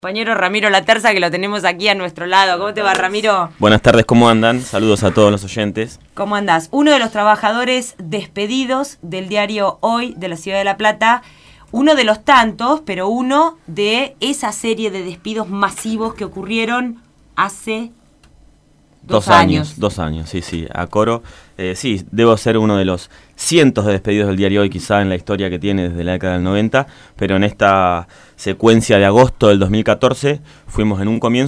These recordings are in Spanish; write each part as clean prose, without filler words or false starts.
Compañero Ramiro Laterza, que lo tenemos aquí a nuestro lado. ¿Cómo te va, Ramiro? Buenas tardes, ¿cómo andan? Saludos a todos los oyentes. ¿Cómo andás? Uno de los trabajadores despedidos del diario Hoy de la Ciudad de La Plata, uno de los tantos, pero uno de esa serie de despidos masivos que ocurrieron hace dos años. 2 años, sí, a coro. Sí, debo ser uno de los cientos de despedidos del diario Hoy, quizá en la historia que tiene desde la década del 90, pero en esta secuencia de agosto del 2014, fuimos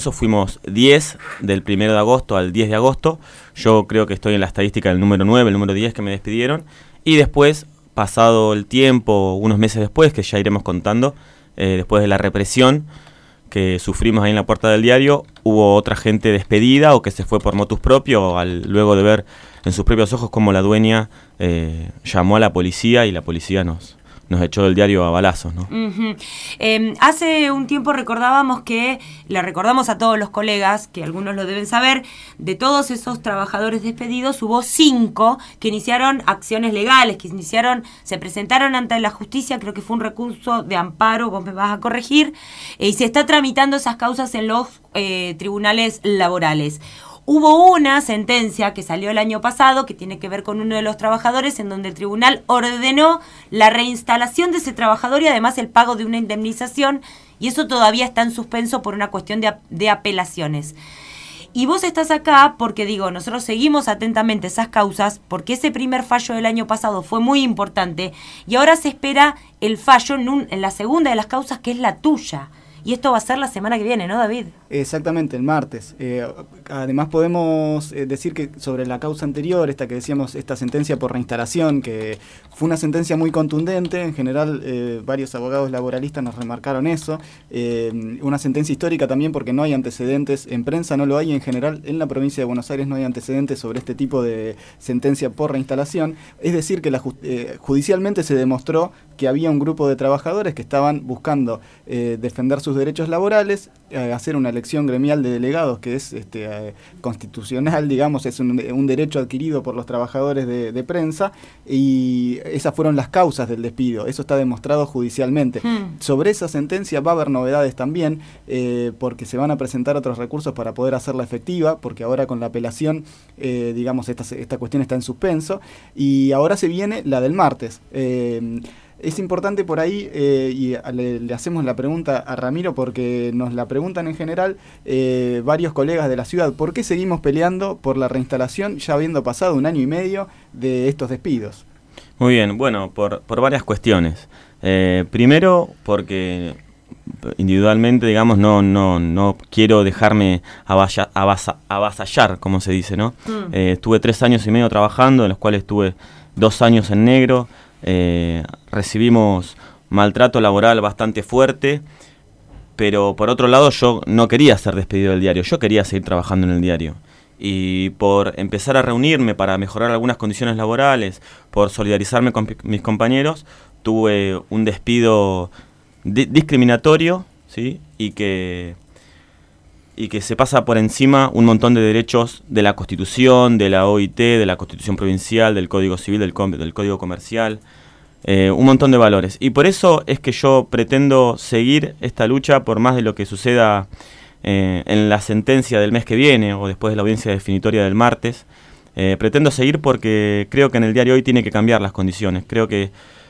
10 del 1 de agosto al 10 de agosto. Yo creo que estoy en la estadística del número 9, el número 10 que me despidieron, y después, pasado el tiempo, unos meses después, que ya iremos contando, después de la represión que sufrimos ahí en la puerta del diario, hubo otra gente despedida o que se fue por motus propio, luego de ver en sus propios ojos cómo la dueña llamó a la policía y la policía nos echó del diario a balazos, ¿no? Uh-huh. Hace un tiempo le recordamos a todos los colegas, que algunos lo deben saber, de todos esos trabajadores despedidos, hubo 5 que iniciaron acciones legales, se presentaron ante la justicia, creo que fue un recurso de amparo, vos me vas a corregir, y se está tramitando esas causas en los tribunales laborales. Hubo una sentencia que salió el año pasado que tiene que ver con uno de los trabajadores, en donde el tribunal ordenó la reinstalación de ese trabajador y además el pago de una indemnización, y eso todavía está en suspenso por una cuestión de apelaciones. Y vos estás acá porque, nosotros seguimos atentamente esas causas, porque ese primer fallo del año pasado fue muy importante, y ahora se espera el fallo en la segunda de las causas, que es la tuya. Y esto va a ser la semana que viene, ¿no, David? Exactamente, el martes. Además podemos decir que sobre la causa anterior, esta que decíamos, esta sentencia por reinstalación, que fue una sentencia muy contundente, en general varios abogados laboralistas nos remarcaron eso, una sentencia histórica también porque no hay antecedentes, en prensa no lo hay, en general en la provincia de Buenos Aires no hay antecedentes sobre este tipo de sentencia por reinstalación, es decir que judicialmente se demostró que había un grupo de trabajadores que estaban buscando defender sus derechos laborales, hacer una elección gremial de delegados que es constitucional, digamos, es un derecho adquirido por los trabajadores de prensa, y esas fueron las causas del despido, eso está demostrado judicialmente. Sobre esa sentencia va a haber novedades también, porque se van a presentar otros recursos para poder hacerla efectiva, porque ahora con la apelación, digamos, esta cuestión está en suspenso, y ahora se viene la del martes. Es importante por ahí, y le hacemos la pregunta a Ramiro porque nos la preguntan en general varios colegas de la ciudad. ¿Por qué seguimos peleando por la reinstalación ya habiendo pasado 1 año y medio de estos despidos? Muy bien, bueno, por varias cuestiones. Primero, porque individualmente, digamos, no quiero dejarme avasallar, como se dice, ¿no? Estuve 3 años y medio trabajando, en los cuales estuve 2 años en negro. Recibimos maltrato laboral bastante fuerte, pero por otro lado yo no quería ser despedido del diario, yo quería seguir trabajando en el diario, y por empezar a reunirme para mejorar algunas condiciones laborales, por solidarizarme con mis compañeros, tuve un despido discriminatorio, ¿sí? y que se pasa por encima un montón de derechos de la Constitución, de la OIT, de la Constitución Provincial, del Código Civil, del Código Comercial, un montón de valores. Y por eso es que yo pretendo seguir esta lucha por más de lo que suceda en la sentencia del mes que viene o después de la audiencia definitoria del martes. Pretendo seguir porque creo que en el diario Hoy tiene que cambiar las condiciones. Creo que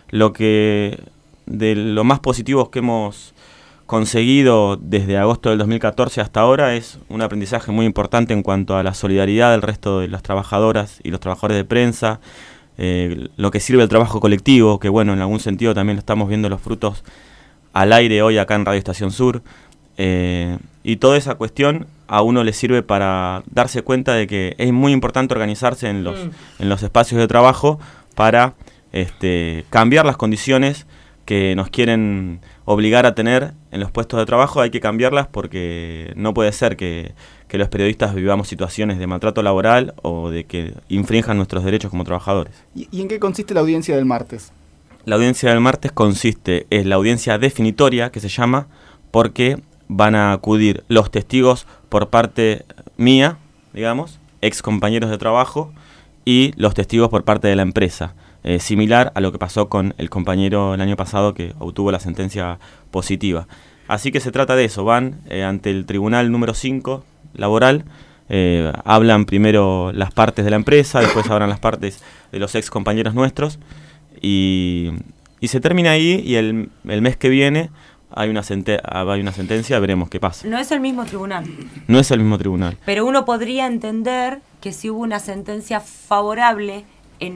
de lo más positivo que hemos conseguido desde agosto del 2014 hasta ahora es un aprendizaje muy importante en cuanto a la solidaridad del resto de las trabajadoras y los trabajadores de prensa, lo que sirve el trabajo colectivo, que bueno, en algún sentido también estamos viendo los frutos al aire hoy acá en Radio Estación Sur, y toda esa cuestión a uno le sirve para darse cuenta de que es muy importante organizarse en los espacios de trabajo para cambiar las condiciones que nos quieren obligar a tener en los puestos de trabajo. Hay que cambiarlas porque no puede ser que los periodistas vivamos situaciones de maltrato laboral o de que infrinjan nuestros derechos como trabajadores. ¿Y en qué consiste la audiencia del martes? La audiencia del martes es la audiencia definitoria, que se llama, porque van a acudir los testigos por parte mía, digamos, ex compañeros de trabajo, y los testigos por parte de la empresa. Similar a lo que pasó con el compañero el año pasado que obtuvo la sentencia positiva. Así que se trata de eso, van ante el tribunal número 5 laboral, hablan primero las partes de la empresa, después hablan las partes de los ex compañeros nuestros, y se termina ahí, y el mes que viene hay una sentencia, veremos qué pasa. No es el mismo tribunal. No es el mismo tribunal. Pero uno podría entender que si hubo una sentencia favorable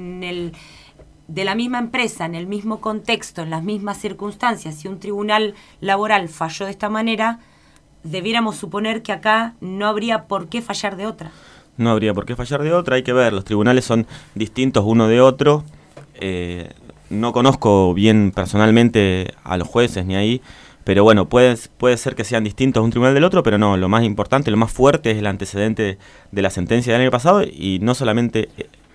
de la misma empresa, en el mismo contexto, en las mismas circunstancias, si un tribunal laboral falló de esta manera, debiéramos suponer que acá no habría por qué fallar de otra. No habría por qué fallar de otra, hay que ver, los tribunales son distintos uno de otro. No conozco bien personalmente a los jueces ni ahí, pero bueno, puede ser que sean distintos un tribunal del otro, pero no, lo más importante, lo más fuerte es el antecedente de la sentencia del año pasado, y no solamente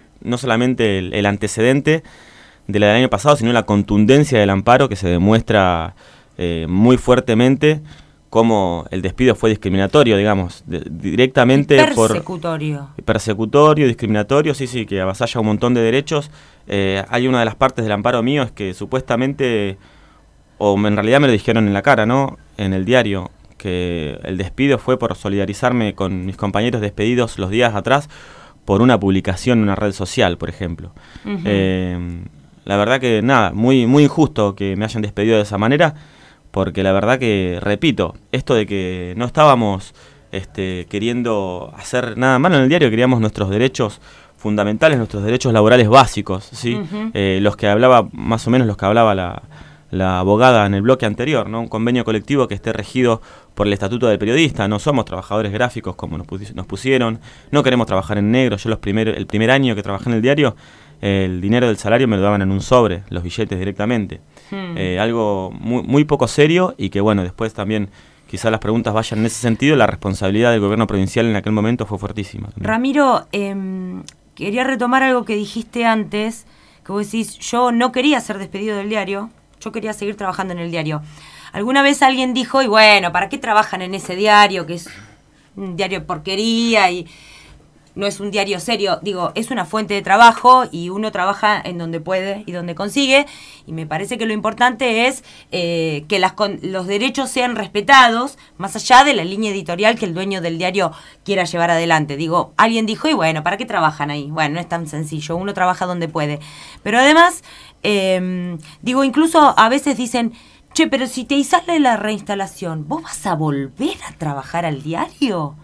el antecedente de la del año pasado, sino la contundencia del amparo, que se demuestra muy fuertemente cómo el despido fue discriminatorio, digamos, directamente persecutorio, discriminatorio, sí, que avasalla un montón de derechos. Hay una de las partes del amparo mío, es que supuestamente, o en realidad me lo dijeron en la cara, ¿no?, en el diario, que el despido fue por solidarizarme con mis compañeros despedidos los días atrás por una publicación en una red social, por ejemplo. Uh-huh. La verdad que nada, muy, muy injusto que me hayan despedido de esa manera, porque la verdad que, repito, esto de que no estábamos queriendo hacer nada malo en el diario, queríamos nuestros derechos fundamentales, nuestros derechos laborales básicos, ¿sí? Uh-huh. Los que hablaba, más o menos los que hablaba la abogada en el bloque anterior, ¿no? Un convenio colectivo que esté regido por el Estatuto del Periodista. No somos trabajadores gráficos como nos pusieron, no queremos trabajar en negro. Yo el primer año que trabajé en el diario, el dinero del salario me lo daban en un sobre, los billetes directamente. Algo muy, muy poco serio, y que bueno, después también quizás las preguntas vayan en ese sentido. La responsabilidad del gobierno provincial en aquel momento fue fuertísima también. Ramiro, quería retomar algo que dijiste antes, que vos decís, yo no quería ser despedido del diario, yo quería seguir trabajando en el diario. Alguna vez alguien dijo, y bueno, ¿para qué trabajan en ese diario, que es un diario de porquería y no es un diario serio? Digo, es una fuente de trabajo y uno trabaja en donde puede y donde consigue, y me parece que lo importante es que los derechos sean respetados, más allá de la línea editorial que el dueño del diario quiera llevar adelante. Digo, alguien dijo, y bueno, ¿para qué trabajan ahí? Bueno, no es tan sencillo, uno trabaja donde puede. Pero además, digo, incluso a veces dicen, che, pero si te sale la reinstalación, ¿vos vas a volver a trabajar al diario?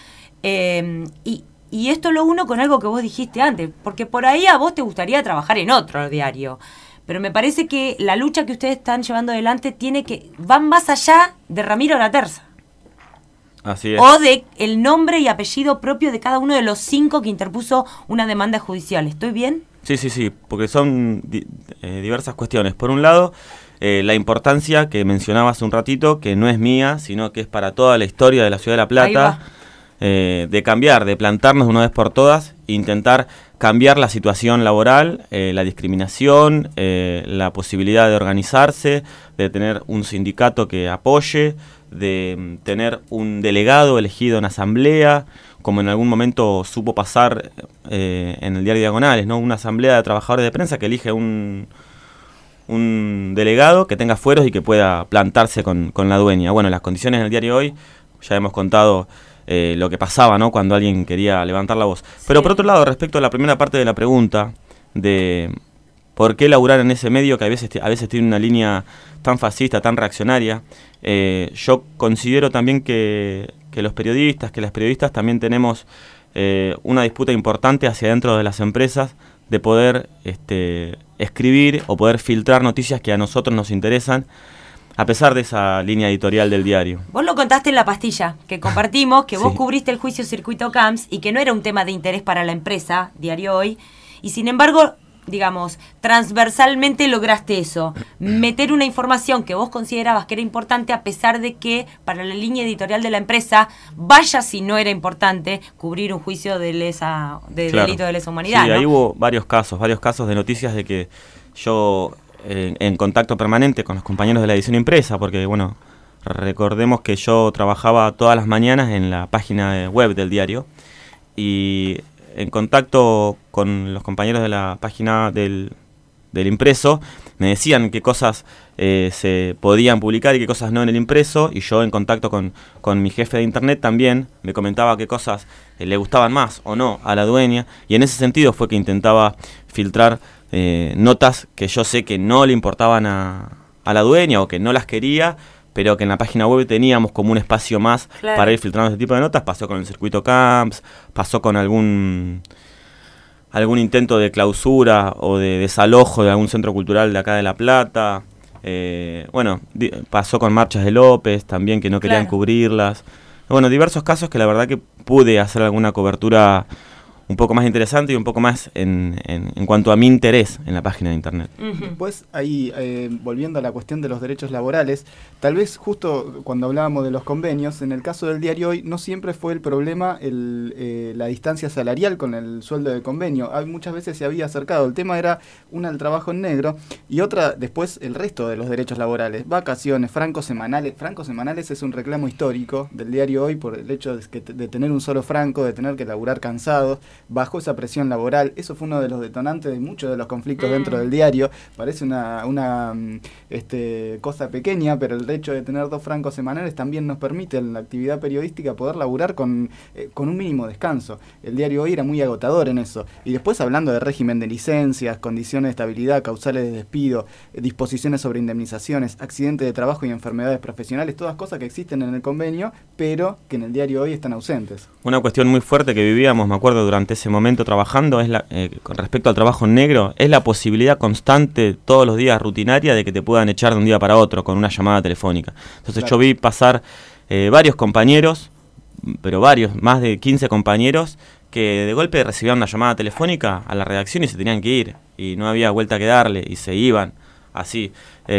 Y esto lo uno con algo que vos dijiste antes, porque por ahí a vos te gustaría trabajar en otro diario, pero me parece que la lucha que ustedes están llevando adelante van más allá de Ramiro Laterza. Así es. O de el nombre y apellido propio de cada uno de los 5 que interpuso una demanda judicial. ¿Estoy bien? Sí, porque son diversas cuestiones. Por un lado, la importancia que mencionaba hace un ratito, que no es mía, sino que es para toda la historia de la Ciudad de La Plata, de cambiar, de plantarnos de una vez por todas, intentar cambiar la situación laboral, la discriminación, la posibilidad de organizarse, de tener un sindicato que apoye, de tener un delegado elegido en asamblea, como en algún momento supo pasar en el diario Diagonales, ¿no? Una asamblea de trabajadores de prensa que elige un delegado que tenga fueros y que pueda plantarse con la dueña. Bueno, las condiciones en el diario hoy, ya hemos contado lo que pasaba, ¿no?, cuando alguien quería levantar la voz. Sí. Pero por otro lado, respecto a la primera parte de la pregunta, de por qué laburar en ese medio que a veces tiene una línea tan fascista, tan reaccionaria, yo considero también que los periodistas, que las periodistas también tenemos una disputa importante hacia dentro de las empresas, de poder escribir o poder filtrar noticias que a nosotros nos interesan, a pesar de esa línea editorial del diario. Vos lo contaste en La Pastilla, que compartimos, que vos Sí. cubriste el juicio Circuito Camps y que no era un tema de interés para la empresa, Diario Hoy, y sin embargo, digamos, transversalmente lograste eso, meter una información que vos considerabas que era importante, a pesar de que para la línea editorial de la empresa, vaya si no era importante cubrir un juicio de Claro. delito de lesa humanidad, Sí, ¿no? ahí hubo varios casos de noticias de que yo, en contacto permanente con los compañeros de la edición impresa, porque bueno, recordemos que yo trabajaba todas las mañanas en la página web del diario, y en contacto con los compañeros de la página del del impreso, me decían qué cosas se podían publicar y qué cosas no en el impreso, y yo en contacto con mi jefe de internet también me comentaba qué cosas le gustaban más o no a la dueña, y en ese sentido fue que intentaba filtrar notas que yo sé que no le importaban a la dueña o que no las quería, pero que en la página web teníamos como un espacio más para ir filtrando ese tipo de notas. Pasó con el circuito Camps, pasó con algún intento de clausura o de desalojo de algún centro cultural de acá de La Plata. Pasó con marchas de López también, que no querían cubrirlas. Bueno, diversos casos que la verdad que pude hacer alguna cobertura un poco más interesante y un poco más en cuanto a mi interés en la página de internet. Después, ahí, volviendo a la cuestión de los derechos laborales, tal vez justo cuando hablábamos de los convenios, en el caso del Diario Hoy, no siempre fue el problema la distancia salarial con el sueldo de convenio. Muchas veces se había acercado. El tema era una, el trabajo en negro, y otra, después, el resto de los derechos laborales. Vacaciones, francos semanales. Francos semanales es un reclamo histórico del Diario Hoy por el hecho de tener un solo franco, de tener que laburar cansados, bajo esa presión laboral. Eso fue uno de los detonantes de muchos de los conflictos dentro del diario. Parece una cosa pequeña, pero el hecho de tener 2 francos semanales también nos permite en la actividad periodística poder laburar con un mínimo descanso. El Diario Hoy era muy agotador en eso. Y después, hablando de régimen de licencias, condiciones de estabilidad, causales de despido, disposiciones sobre indemnizaciones, accidentes de trabajo y enfermedades profesionales, todas cosas que existen en el convenio, pero que en el Diario Hoy están ausentes. Una cuestión muy fuerte que vivíamos, me acuerdo, durante ese momento trabajando, es con respecto al trabajo en negro, es la posibilidad constante, todos los días rutinaria, de que te puedan echar de un día para otro con una llamada telefónica. Entonces yo vi pasar varios compañeros, pero varios, más de 15 compañeros, que de golpe recibían una llamada telefónica a la redacción y se tenían que ir, y no había vuelta que darle, y se iban así,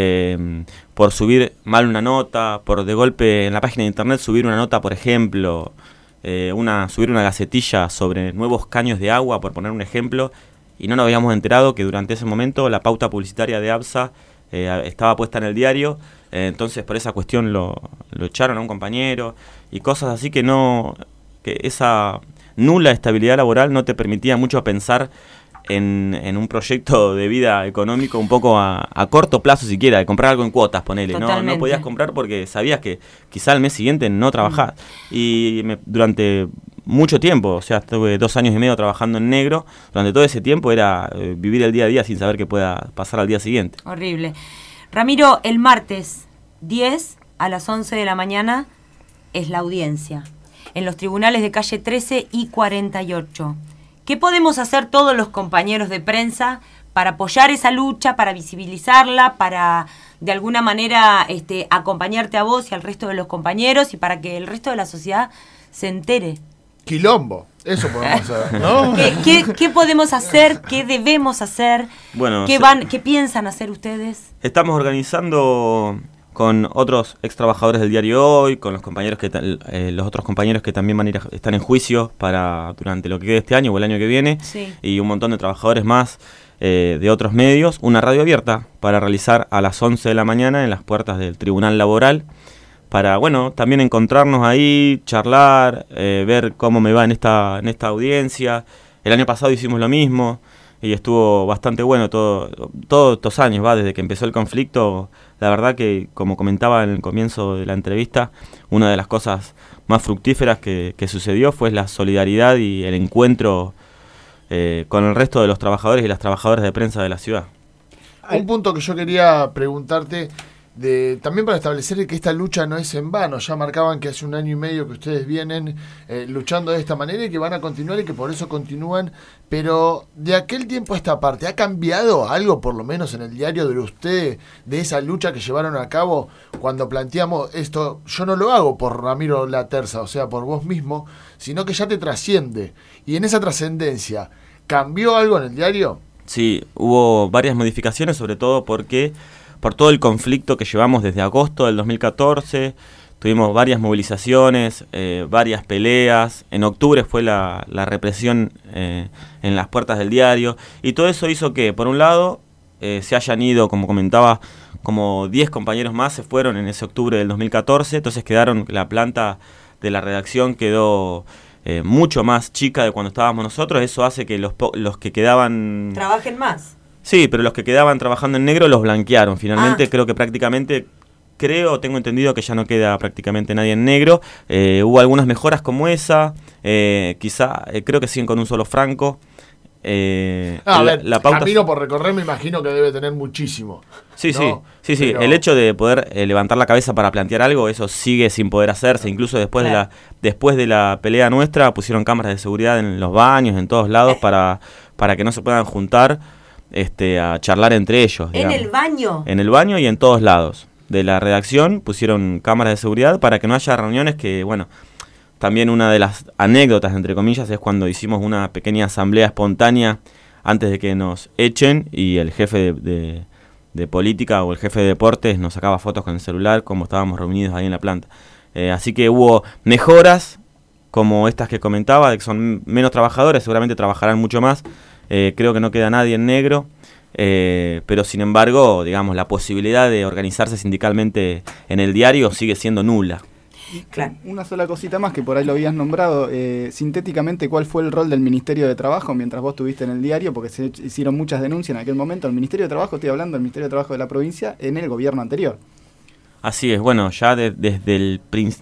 por subir mal una nota, por de golpe en la página de internet subir una nota, por ejemplo, subir una gacetilla sobre nuevos caños de agua, por poner un ejemplo, y no nos habíamos enterado que durante ese momento la pauta publicitaria de ABSA estaba puesta en el diario. Entonces por esa cuestión lo echaron a un compañero, y cosas así que esa nula estabilidad laboral no te permitía mucho pensar en un proyecto de vida económico un poco a corto plazo siquiera, de comprar algo en cuotas, ponele. No podías comprar porque sabías que quizá al mes siguiente no trabajás. Y durante mucho tiempo, o sea, estuve 2 años y medio trabajando en negro, durante todo ese tiempo era vivir el día a día sin saber qué pueda pasar al día siguiente. Horrible. Ramiro, el martes 10 a las 11 de la mañana es la audiencia en los tribunales de calle 13 y 48. ¿Qué podemos hacer todos los compañeros de prensa para apoyar esa lucha, para visibilizarla, para de alguna manera acompañarte a vos y al resto de los compañeros, y para que el resto de la sociedad se entere? Quilombo, eso podemos hacer, ¿no? ¿Qué podemos hacer? ¿Qué debemos hacer? Bueno, ¿Qué piensan hacer ustedes? Estamos organizando con otros ex trabajadores del Diario Hoy, con los compañeros los otros compañeros que también están en juicio durante lo que quede este año o el año que viene, sí, y un montón de trabajadores más de otros medios, una radio abierta para realizar a las 11 de la mañana en las puertas del Tribunal Laboral, para, también encontrarnos ahí, charlar, ver cómo me va en esta audiencia. El año pasado hicimos lo mismo y estuvo bastante bueno todos estos años, desde que empezó el conflicto. La verdad que, como comentaba en el comienzo de la entrevista, una de las cosas más fructíferas que sucedió fue la solidaridad y el encuentro con el resto de los trabajadores y las trabajadoras de prensa de la ciudad. Un punto que yo quería preguntarte, también para establecer que esta lucha no es en vano. Ya marcaban que hace 1 año y medio que ustedes vienen luchando de esta manera y que van a continuar y que por eso continúan, pero de aquel tiempo a esta parte, ¿ha cambiado algo, por lo menos en el diario de ustedes, de esa lucha que llevaron a cabo cuando planteamos esto? Yo no lo hago por Ramiro Laterza, o sea, por vos mismo, sino que ya te trasciende, y en esa trascendencia, ¿cambió algo en el diario? Sí, hubo varias modificaciones, sobre todo porque por todo el conflicto que llevamos desde agosto del 2014, tuvimos varias movilizaciones, varias peleas. En octubre fue la represión en las puertas del diario, y todo eso hizo que, por un lado, se hayan ido, como comentaba, como 10 compañeros más se fueron en ese octubre del 2014, entonces la planta de la redacción quedó mucho más chica de cuando estábamos nosotros. Eso hace que los que quedaban trabajen más. Sí, pero los que quedaban trabajando en negro los blanquearon. Finalmente creo que prácticamente, tengo entendido que ya no queda prácticamente nadie en negro. Hubo algunas mejoras como esa, creo que siguen con un solo franco. La pauta... Camino por recorrer me imagino que debe tener muchísimo. Sí, ¿no? sí. Pero... El hecho de poder levantar la cabeza para plantear algo, eso sigue sin poder hacerse. Incluso después de la pelea nuestra, pusieron cámaras de seguridad en los baños, en todos lados, para que no se puedan juntar a charlar entre ellos. ¿En el baño? En el baño y en todos lados. De la redacción pusieron cámaras de seguridad para que no haya reuniones que, bueno... También una de las anécdotas, entre comillas, es cuando hicimos una pequeña asamblea espontánea antes de que nos echen y el jefe de política o el jefe de deportes nos sacaba fotos con el celular como estábamos reunidos ahí en la planta. Así que hubo mejoras como estas que comentaba, de que son menos trabajadores, seguramente trabajarán mucho más. Creo que no queda nadie en negro, pero sin embargo, digamos, la posibilidad de organizarse sindicalmente en el diario sigue siendo nula. Claro. Una sola cosita más que por ahí lo habías nombrado, sintéticamente, ¿cuál fue el rol del Ministerio de Trabajo mientras vos estuviste en el diario? Porque se hicieron muchas denuncias en aquel momento. El Ministerio de Trabajo, estoy hablando del Ministerio de Trabajo de la provincia en el gobierno anterior. Así es, bueno, ya desde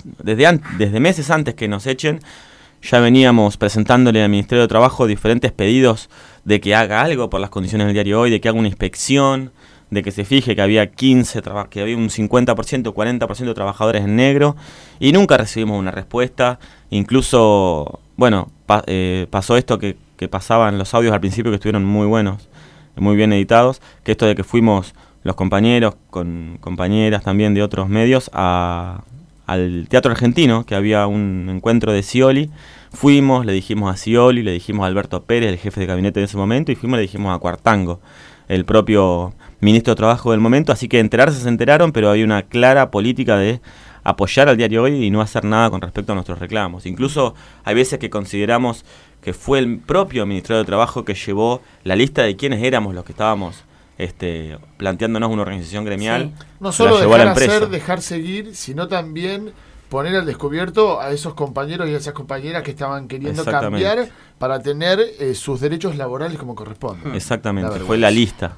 meses antes que nos echen, ya veníamos presentándole al Ministerio de Trabajo diferentes pedidos de que haga algo por las condiciones del diario hoy, de que haga una inspección, de que se fije que había que había un 50%, 40% de trabajadores en negro, y nunca recibimos una respuesta. Incluso, bueno, pasó esto que pasaba en los audios al principio, que estuvieron muy buenos, muy bien editados, que esto de que fuimos los compañeros con compañeras también de otros medios al Teatro Argentino, que había un encuentro de Scioli. Fuimos, le dijimos a Scioli, le dijimos a Alberto Pérez, el jefe de gabinete de ese momento, y fuimos, le dijimos a Cuartango, el propio ministro de Trabajo del momento. Así que enterarse se enteraron, pero hay una clara política de apoyar al diario Hoy y no hacer nada con respecto a nuestros reclamos. Incluso hay veces que consideramos que fue el propio Ministerio de Trabajo que llevó la lista de quiénes éramos los que estábamos planteándonos una organización gremial. Sí. No solo dejar hacer, dejar seguir, sino también poner al descubierto a esos compañeros y a esas compañeras que estaban queriendo cambiar para tener sus derechos laborales como corresponde. Exactamente, fue la lista.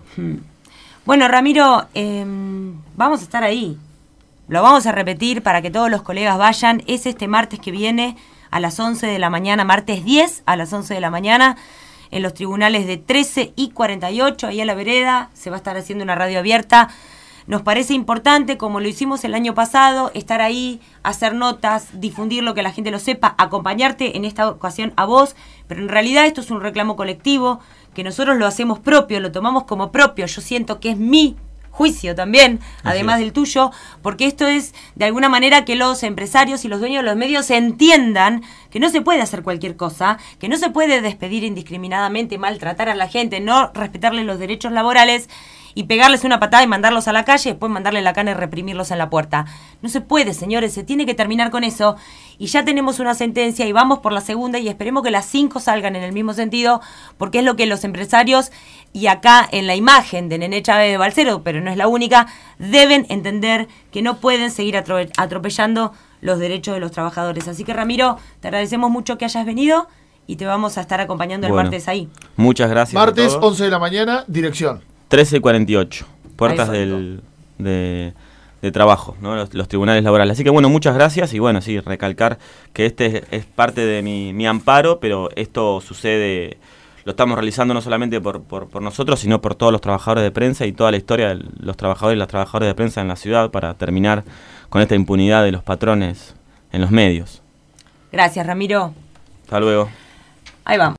Bueno, Ramiro, vamos a estar ahí. Lo vamos a repetir para que todos los colegas vayan. Es este martes que viene a las 11 de la mañana, martes 10 a las 11 de la mañana, en los tribunales de 13 y 48, ahí a la vereda. Se va a estar haciendo una radio abierta. Nos parece importante, como lo hicimos el año pasado, estar ahí, hacer notas, difundir lo que la gente lo sepa, acompañarte en esta ocasión a vos, pero en realidad esto es un reclamo colectivo, que nosotros lo hacemos propio, lo tomamos como propio. Yo siento que es mi juicio también, además del tuyo, porque esto es de alguna manera que los empresarios y los dueños de los medios entiendan que no se puede hacer cualquier cosa, que no se puede despedir indiscriminadamente, maltratar a la gente, no respetarles los derechos laborales y pegarles una patada y mandarlos a la calle, y después mandarle la cana y reprimirlos en la puerta. No se puede, señores, se tiene que terminar con eso, y ya tenemos una sentencia y vamos por la segunda, y esperemos que las 5 salgan en el mismo sentido, porque es lo que los empresarios, y acá en la imagen de Nene Chávez de Balseiro, pero no es la única, deben entender que no pueden seguir atropellando los derechos de los trabajadores. Así que, Ramiro, te agradecemos mucho que hayas venido, y te vamos a estar acompañando el martes ahí. Muchas gracias. Martes, 11 de la mañana, dirección 13 y 48, puertas de trabajo, ¿no? Los tribunales laborales. Así que bueno, muchas gracias, y bueno, sí, recalcar que este es parte de mi amparo, pero esto sucede, lo estamos realizando no solamente por nosotros, sino por todos los trabajadores de prensa y toda la historia de los trabajadores y las trabajadoras de prensa en la ciudad, para terminar con esta impunidad de los patrones en los medios. Gracias, Ramiro. Hasta luego. Ahí vamos.